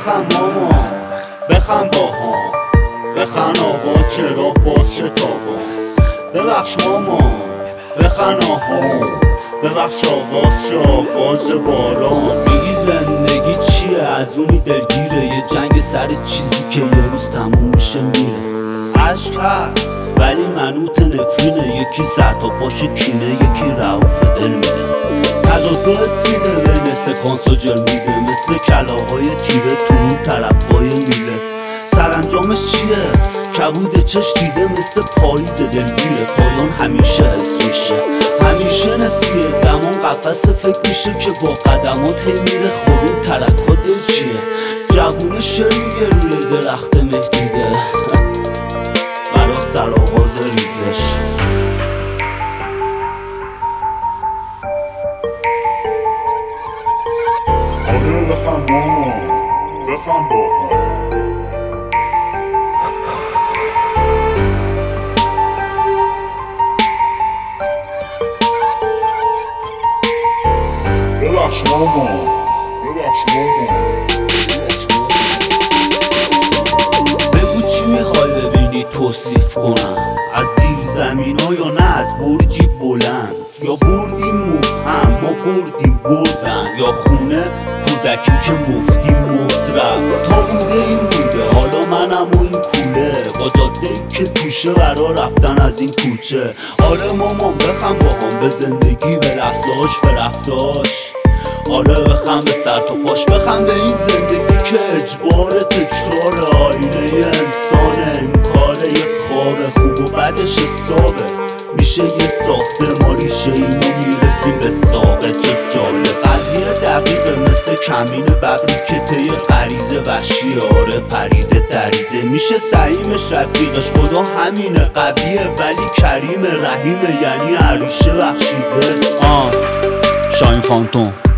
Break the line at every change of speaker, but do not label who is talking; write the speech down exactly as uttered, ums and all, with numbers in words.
بخم ماما بخم باهام، بخن آقا چراغ باز شه تابا. ببخش ماما بخن آهام، ببخش آواز شه آواز باران.
میگی زندگی چیه؟ از اونی دلگیره، یه جنگ سر چیزی که یه روز تموم میشه میره. عشق هست ولی منوط نفرینه، یکی سر تا پاش کینه، یکی رعوف دل میده. از دو اسمیده بین سکانس و جل میده، مثل کلاهای تیره تو اون طرفای میله. سرانجامش چیه؟ کبود چش دیده مثل پاییز دلگیره. پایان همیشه حس میشه، همیشه نسبیه. زمان قفس فکر میشه که با قدمات هی میره. خب این ترکا دل چیه؟ جوونه شعر میگه روی درخت مهدیده برا سرآغاز ریزش.
آره بخم ماما بخم باهام، ببخش ماما ببخش ماما.
بگو چی میخوای ببینی توصیف کنم؟ از زیر زمین ها یا نه از برجی بلند؟ یا بردیم مبهم ما بردیم بردن، یا خونه کودکی که مفتی مفت رفت. تا بوده این بوده حالا منم و این کوله، با جاده که توشه برا رفتن از این کوچه. آره مامان بخم باهام، به زندگی به لحظه‌هاش به رفتاش. آره بخم به سر تا پاش، بخم به این زندگی که اجبار تکرار آینه انسان. انکاره یه خوابه خوب و بدش حسابه، میشه یه ساخته ریشه ایمو میرسیم به ساقه. چه جالب قضیه دقیقه، مثل کمین ببری که طی غریزه وحشیه. آره پریده دریده میشه سعیمش رفیقش. خدا همینه قویه ولی کریم رحیمه، یعنی عریشه بخشیده. آه شاین فانتوم.